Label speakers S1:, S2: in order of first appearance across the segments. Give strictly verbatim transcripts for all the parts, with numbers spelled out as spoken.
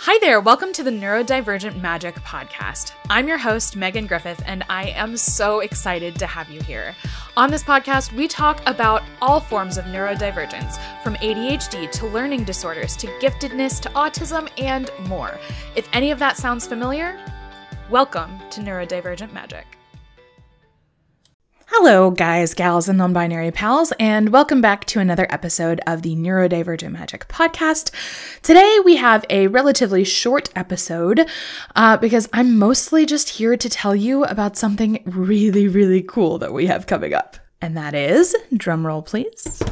S1: Hi there, welcome to the Neurodivergent Magic podcast. I'm your host, Megan Griffith, and I am so excited to have you here. On this podcast, we talk about all forms of neurodivergence, from A D H D to learning disorders to giftedness to autism and more. If any of that sounds familiar, welcome to Neurodivergent Magic. Hello, guys, gals, and non-binary pals, and welcome back to another episode of the Neurodivergent Magic podcast. Today, we have a relatively short episode uh, because I'm mostly just here to tell you about something really, really cool that we have coming up. And that is, drumroll please,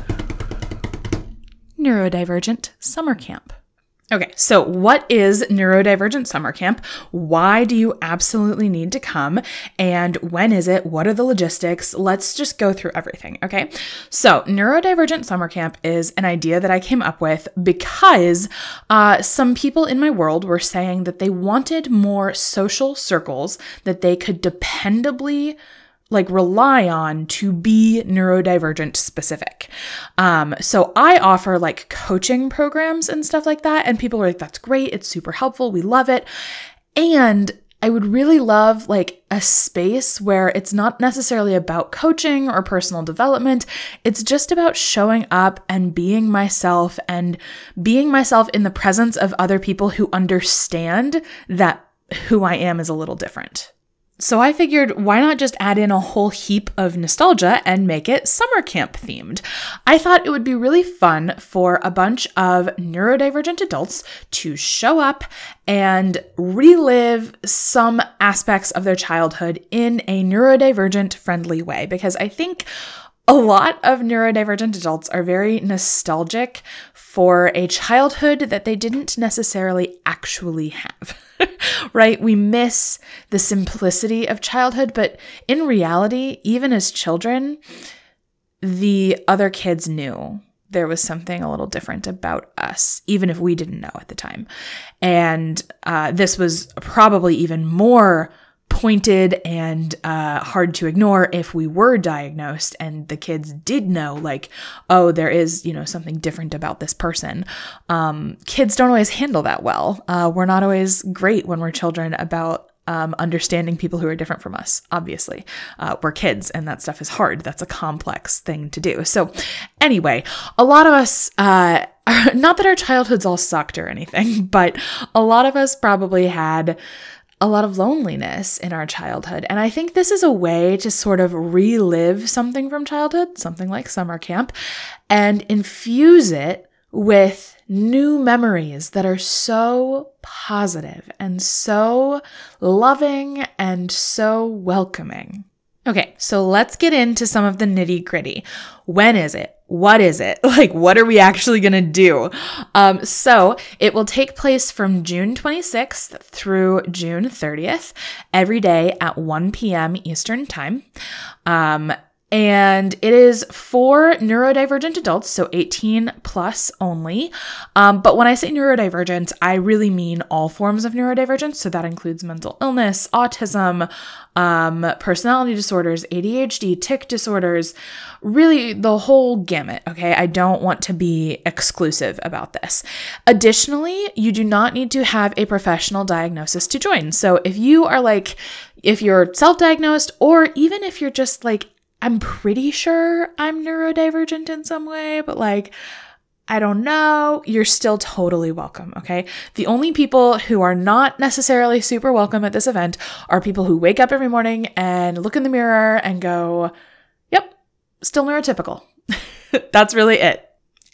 S1: Neurodivergent Summer Camp. Okay, so what is Neurodivergent Summer Camp? Why do you absolutely need to come? And when is it? What are the logistics? Let's just go through everything, okay? So Neurodivergent Summer Camp is an idea that I came up with because uh, some people in my world were saying that they wanted more social circles that they could dependably like rely on to be neurodivergent specific. Um, so I offer like coaching programs and stuff like that. And people are like, that's great. It's super helpful. We love it. And I would really love like a space where it's not necessarily about coaching or personal development. It's just about showing up and being myself and being myself in the presence of other people who understand that who I am is a little different. So I figured, why not just add in a whole heap of nostalgia and make it summer camp themed? I thought it would be really fun for a bunch of neurodivergent adults to show up and relive some aspects of their childhood in a neurodivergent friendly way, because I think a lot of neurodivergent adults are very nostalgic for a childhood that they didn't necessarily actually have, right? We miss the simplicity of childhood, but in reality, even as children, the other kids knew there was something a little different about us, even if we didn't know at the time. And uh, this was probably even more pointed and uh, hard to ignore if we were diagnosed and the kids did know, like, oh, there is, you know, something different about this person. Um, kids don't always handle that well. Uh, we're not always great when we're children about um, understanding people who are different from us, obviously. Uh, we're kids and that stuff is hard. That's a complex thing to do. So anyway, a lot of us, uh, not that our childhoods all sucked or anything, but a lot of us probably had a lot of loneliness in our childhood. And I think this is a way to sort of relive something from childhood, something like summer camp, and infuse it with new memories that are so positive and so loving and so welcoming. Okay, so let's get into some of the nitty gritty. When is it? What is it? Like, what are we actually going to do? Um, so it will take place from June twenty-sixth through June thirtieth, every day at one p.m. Eastern time. Um, And it is for neurodivergent adults, so eighteen plus only. Um, but when I say neurodivergent, I really mean all forms of neurodivergence. So that includes mental illness, autism, um, personality disorders, A D H D, tic disorders, really the whole gamut, okay? I don't want to be exclusive about this. Additionally, you do not need to have a professional diagnosis to join. So if you are like, if you're self-diagnosed, or even if you're just like, I'm pretty sure I'm neurodivergent in some way, but like, I don't know, you're still totally welcome, okay? The only people who are not necessarily super welcome at this event are people who wake up every morning and look in the mirror and go, yep, still neurotypical. That's really it.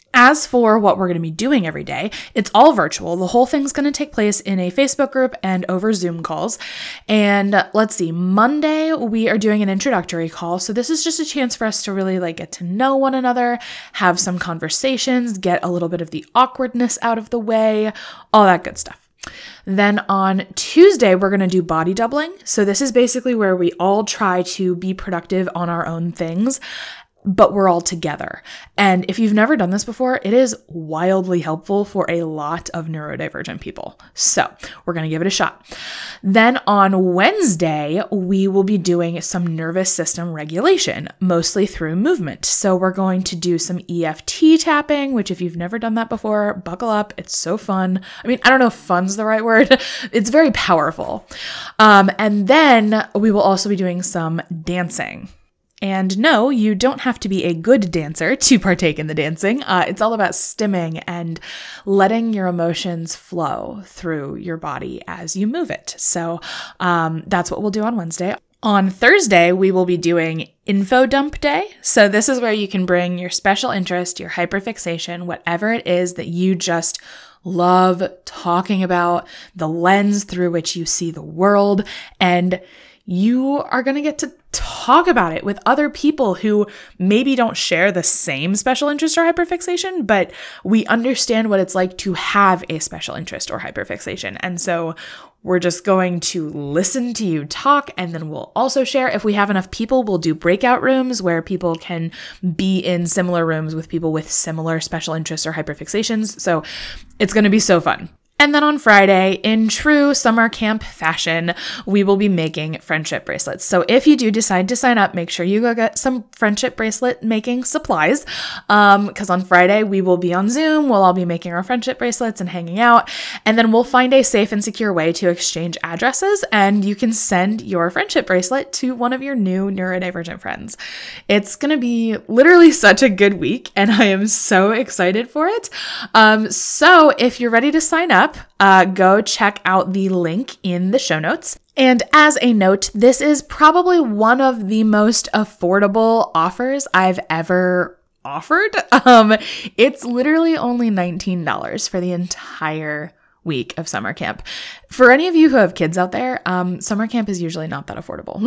S1: As for what we're going to be doing every day, it's all virtual. The whole thing's going to take place in a Facebook group and over Zoom calls. And let's see, Monday, we are doing an introductory call. So this is just a chance for us to really like get to know one another, have some conversations, get a little bit of the awkwardness out of the way, all that good stuff. Then on Tuesday, we're going to do body doubling. So this is basically where we all try to be productive on our own things. but we're all together. And if you've never done this before, it is wildly helpful for a lot of neurodivergent people. So we're going to give it a shot. Then on Wednesday, we will be doing some nervous system regulation, mostly through movement. So we're going to do some E F T tapping, which if you've never done that before, buckle up. It's so fun. I mean, I don't know if fun's the right word. It's very powerful. Um, and then we will also be doing some dancing. And no, you don't have to be a good dancer to partake in the dancing. Uh, it's all about stimming and letting your emotions flow through your body as you move it. So um, that's what we'll do on Wednesday. On Thursday, we will be doing info dump day. So this is where you can bring your special interest, your hyperfixation, whatever it is that you just love talking about, the lens through which you see the world, and you are going to get to talk about it with other people who maybe don't share the same special interest or hyperfixation, but we understand what it's like to have a special interest or hyperfixation. And so we're just going to listen to you talk, and then we'll also share. If we have enough people, we'll do breakout rooms where people can be in similar rooms with people with similar special interests or hyperfixations. So it's going to be so fun. And then on Friday, in true summer camp fashion, we will be making friendship bracelets. So if you do decide to sign up, make sure you go get some friendship bracelet making supplies. Um, because on Friday, we will be on Zoom. We'll all be making our friendship bracelets and hanging out. And then we'll find a safe and secure way to exchange addresses, and you can send your friendship bracelet to one of your new neurodivergent friends. It's going to be literally such a good week, and I am so excited for it. Um, so if you're ready to sign up, Uh, go check out the link in the show notes. And as a note, this is probably one of the most affordable offers I've ever offered. Um, it's literally only nineteen dollars for the entire week of summer camp. For any of you who have kids out there, um, summer camp is usually not that affordable.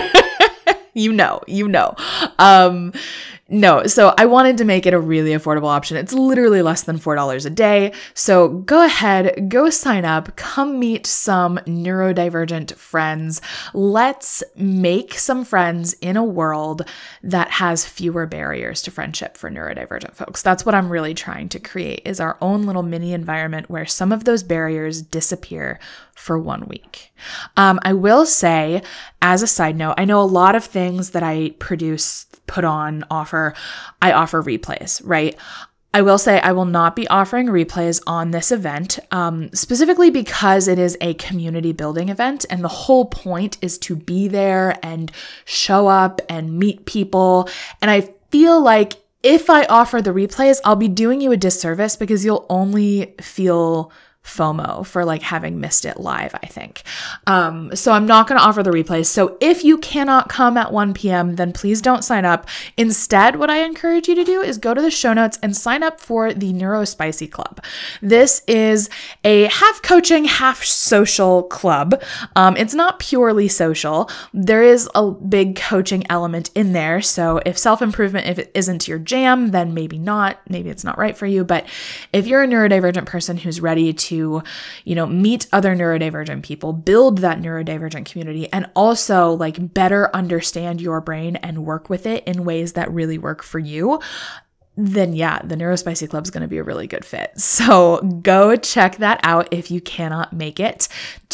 S1: You know, you know. Um, no, so I wanted to make it a really affordable option. It's literally less than four dollars a day. So go ahead, go sign up, come meet some neurodivergent friends. Let's make some friends in a world that has fewer barriers to friendship for neurodivergent folks. That's what I'm really trying to create, is our own little mini environment where some of those barriers disappear for one week. Um, I will say, as a side note, I know a lot of things that I produce, put on, offer, I offer replays, right? I will say I will not be offering replays on this event, um, specifically because it is a community building event, and the whole point is to be there and show up and meet people. And I feel like if I offer the replays, I'll be doing you a disservice because you'll only feel FOMO for like having missed it live, I think. Um, so I'm not going to offer the replays. So if you cannot come at one p.m., then please don't sign up. Instead, what I encourage you to do is go to the show notes and sign up for the Neurospicy Club. This is a half coaching, half social club. Um, it's not purely social. There is a big coaching element in there. So if self-improvement, if it isn't your jam, then maybe not, maybe it's not right for you. But if you're a neurodivergent person who's ready to To, you know, meet other neurodivergent people, build that neurodivergent community, and also like better understand your brain and work with it in ways that really work for you, then yeah, the Neurospicy Club is going to be a really good fit. So go check that out if you cannot make it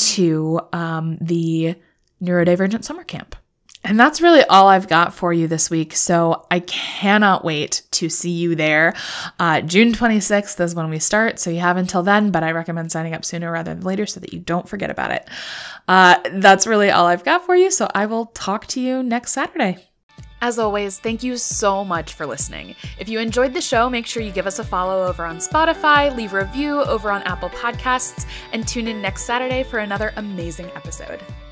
S1: to um, the Neurodivergent Summer Camp. And that's really all I've got for you this week. So I cannot wait to see you there. Uh, June twenty-sixth is when we start. So you have until then, but I recommend signing up sooner rather than later so that you don't forget about it. Uh, that's really all I've got for you. So I will talk to you next Saturday. As always, thank you so much for listening. If you enjoyed the show, make sure you give us a follow over on Spotify, leave a review over on Apple Podcasts, and tune in next Saturday for another amazing episode.